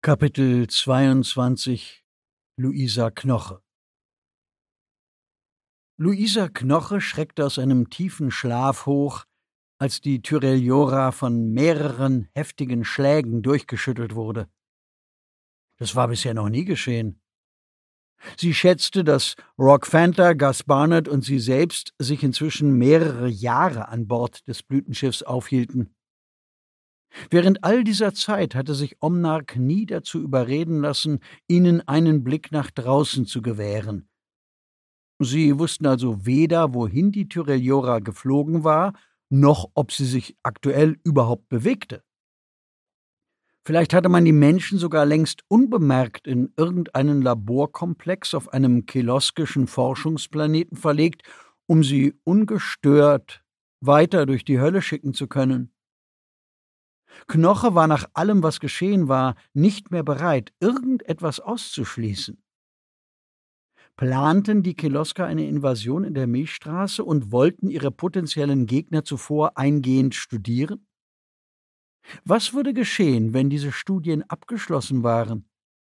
Kapitel 22 Luisa Knoche. Luisa Knoche schreckte aus einem tiefen Schlaf hoch, als die Tyrellora von mehreren heftigen Schlägen durchgeschüttelt wurde. Das war bisher noch nie geschehen. Sie schätzte, dass Rock Fanta, Gus Barnett und sie selbst sich inzwischen mehrere Jahre an Bord des Blütenschiffs aufhielten. Während all dieser Zeit hatte sich Omnark nie dazu überreden lassen, ihnen einen Blick nach draußen zu gewähren. Sie wussten also weder, wohin die Tyrellora geflogen war, noch ob sie sich aktuell überhaupt bewegte. Vielleicht hatte man die Menschen sogar längst unbemerkt in irgendeinen Laborkomplex auf einem keloskischen Forschungsplaneten verlegt, um sie ungestört weiter durch die Hölle schicken zu können. Knoche war nach allem, was geschehen war, nicht mehr bereit, irgendetwas auszuschließen. Planten die Kelosker eine Invasion in der Milchstraße und wollten ihre potenziellen Gegner zuvor eingehend studieren? Was würde geschehen, wenn diese Studien abgeschlossen waren?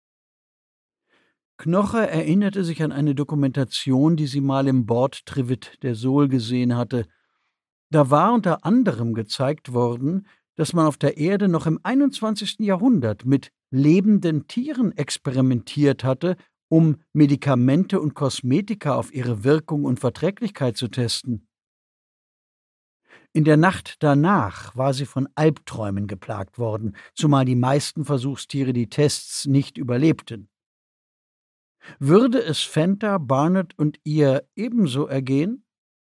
Knoche erinnerte sich an eine Dokumentation, die sie mal im Bordtrivet der Sol gesehen hatte. Da war unter anderem gezeigt worden, dass man auf der Erde noch im 21. Jahrhundert mit lebenden Tieren experimentiert hatte, um Medikamente und Kosmetika auf ihre Wirkung und Verträglichkeit zu testen. In der Nacht danach war sie von Albträumen geplagt worden, zumal die meisten Versuchstiere die Tests nicht überlebten. Würde es Fanta, Barnett und ihr ebenso ergehen?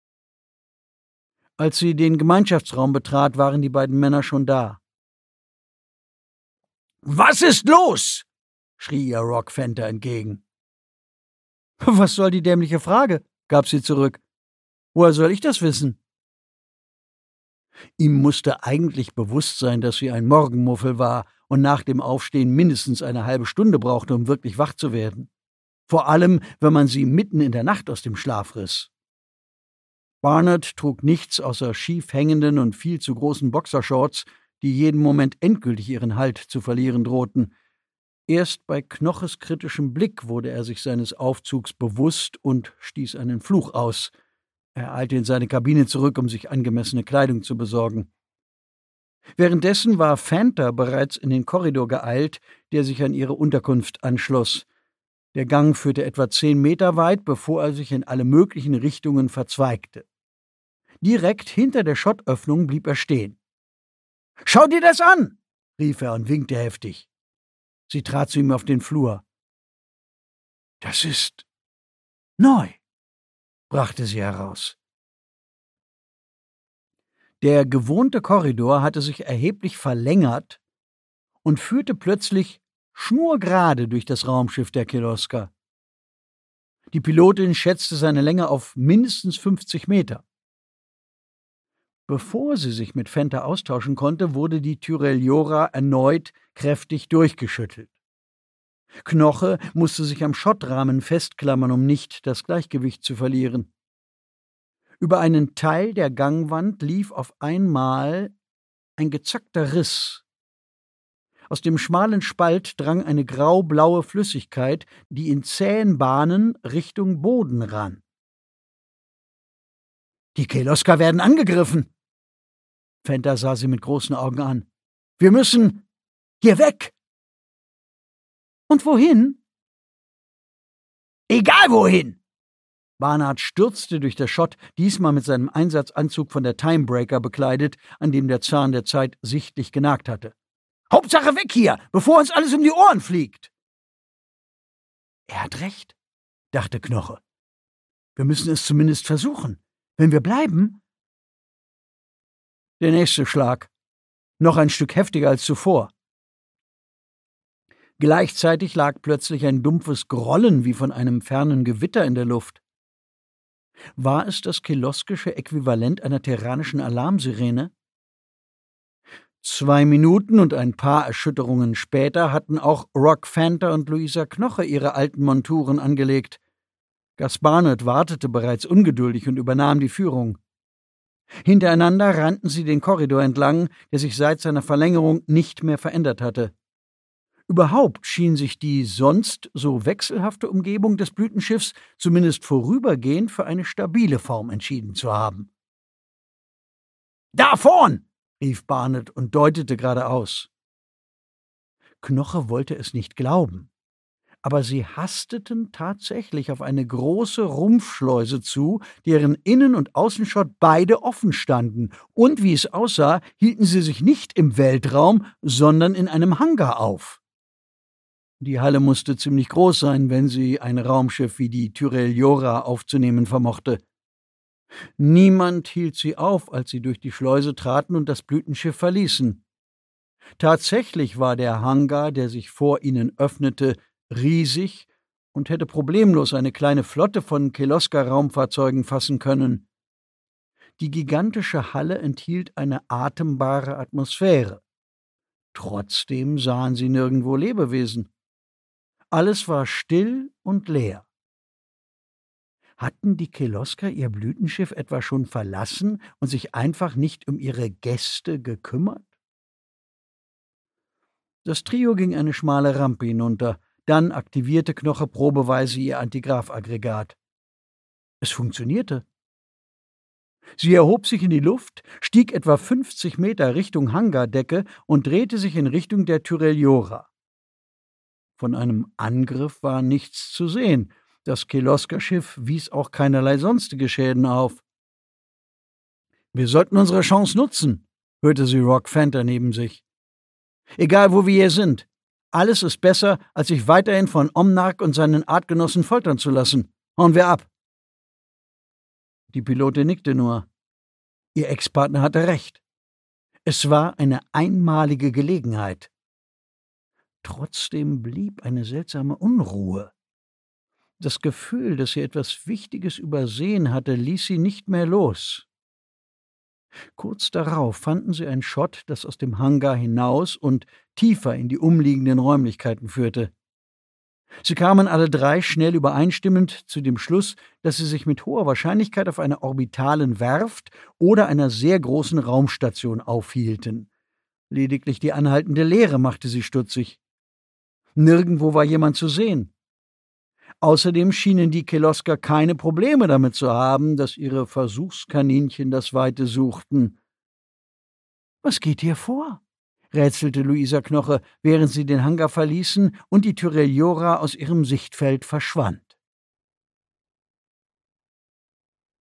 Als sie den Gemeinschaftsraum betrat, waren die beiden Männer schon da. »Was ist los?« schrie ihr Rock Fanta entgegen. »Was soll die dämliche Frage?« gab sie zurück. »Woher soll ich das wissen?« Ihm musste eigentlich bewusst sein, dass sie ein Morgenmuffel war und nach dem Aufstehen mindestens eine halbe Stunde brauchte, um wirklich wach zu werden. Vor allem, wenn man sie mitten in der Nacht aus dem Schlaf riss. Barnett trug nichts außer schief hängenden und viel zu großen Boxershorts, die jeden Moment endgültig ihren Halt zu verlieren drohten. Erst bei Knoches kritischem Blick wurde er sich seines Aufzugs bewusst und stieß einen Fluch aus. Er eilte in seine Kabine zurück, um sich angemessene Kleidung zu besorgen. Währenddessen war Fanta bereits in den Korridor geeilt, der sich an ihre Unterkunft anschloss. Der Gang führte etwa 10 Meter weit, bevor er sich in alle möglichen Richtungen verzweigte. Direkt hinter der Schottöffnung blieb er stehen. »Schau dir das an!« rief er und winkte heftig. Sie trat zu ihm auf den Flur. »Das ist neu«, brachte sie heraus. Der gewohnte Korridor hatte sich erheblich verlängert und führte plötzlich schnurgerade durch das Raumschiff der Kelosker. Die Pilotin schätzte seine Länge auf mindestens 50 Meter. Bevor sie sich mit Fanta austauschen konnte, wurde die Tyrellora erneut kräftig durchgeschüttelt. Knoche musste sich am Schottrahmen festklammern, um nicht das Gleichgewicht zu verlieren. Über einen Teil der Gangwand lief auf einmal ein gezackter Riss. Aus dem schmalen Spalt drang eine grau-blaue Flüssigkeit, die in zähen Bahnen Richtung Boden rann. »Die Kelosker werden angegriffen!« Fanta sah sie mit großen Augen an. »Wir müssen hier weg!« »Und wohin?« »Egal wohin!« Barnard stürzte durch das Schott, diesmal mit seinem Einsatzanzug von der Timebreaker bekleidet, an dem der Zahn der Zeit sichtlich genagt hatte. »Hauptsache weg hier, bevor uns alles um die Ohren fliegt!« »Er hat recht«, dachte Knoche. »Wir müssen es zumindest versuchen. Wenn wir bleiben...« Der nächste Schlag, noch ein Stück heftiger als zuvor. Gleichzeitig lag plötzlich ein dumpfes Grollen wie von einem fernen Gewitter in der Luft. War es das keloskische Äquivalent einer terranischen Alarmsirene? 2 Minuten und ein paar Erschütterungen später hatten auch Rock Fanta und Luisa Knoche ihre alten Monturen angelegt. Gus Barnett wartete bereits ungeduldig und übernahm die Führung. Hintereinander rannten sie den Korridor entlang, der sich seit seiner Verlängerung nicht mehr verändert hatte. Überhaupt schien sich die sonst so wechselhafte Umgebung des Blütenschiffs zumindest vorübergehend für eine stabile Form entschieden zu haben. »Da vorn!« rief Barnett und deutete geradeaus. Knoche wollte es nicht glauben, aber sie hasteten tatsächlich auf eine große Rumpfschleuse zu, deren Innen- und Außenschott beide offen standen, und wie es aussah, hielten sie sich nicht im Weltraum, sondern in einem Hangar auf. Die Halle musste ziemlich groß sein, wenn sie ein Raumschiff wie die Tyrell-Jora aufzunehmen vermochte. Niemand hielt sie auf, als sie durch die Schleuse traten und das Blütenschiff verließen. Tatsächlich war der Hangar, der sich vor ihnen öffnete, riesig und hätte problemlos eine kleine Flotte von Keloska-Raumfahrzeugen fassen können. Die gigantische Halle enthielt eine atembare Atmosphäre. Trotzdem sahen sie nirgendwo Lebewesen. Alles war still und leer. Hatten die Keloska ihr Blütenschiff etwa schon verlassen und sich einfach nicht um ihre Gäste gekümmert? Das Trio ging eine schmale Rampe hinunter, dann aktivierte Knoche probeweise ihr Antigraph-Aggregat. Es funktionierte. Sie erhob sich in die Luft, stieg etwa 50 Meter Richtung Hangardecke und drehte sich in Richtung der Tyrell-Jora. Von einem Angriff war nichts zu sehen. Das Keloska-Schiff wies auch keinerlei sonstige Schäden auf. »Wir sollten unsere Chance nutzen«, hörte sie Rock Fanta neben sich. »Egal, wo wir hier sind. Alles ist besser, als sich weiterhin von Omnark und seinen Artgenossen foltern zu lassen. Hauen wir ab.« Die Pilotin nickte nur. Ihr Ex-Partner hatte recht. Es war eine einmalige Gelegenheit. Trotzdem blieb eine seltsame Unruhe. Das Gefühl, dass sie etwas Wichtiges übersehen hatte, ließ sie nicht mehr los. Kurz darauf fanden sie ein Schott, das aus dem Hangar hinaus und tiefer in die umliegenden Räumlichkeiten führte. Sie kamen alle drei schnell übereinstimmend zu dem Schluss, dass sie sich mit hoher Wahrscheinlichkeit auf einer orbitalen Werft oder einer sehr großen Raumstation aufhielten. Lediglich die anhaltende Leere machte sie stutzig. Nirgendwo war jemand zu sehen. Außerdem schienen die Keloska keine Probleme damit zu haben, dass ihre Versuchskaninchen das Weite suchten. »Was geht hier vor?« rätselte Luisa Knoche, während sie den Hangar verließen und die Tyrell-Jora aus ihrem Sichtfeld verschwand.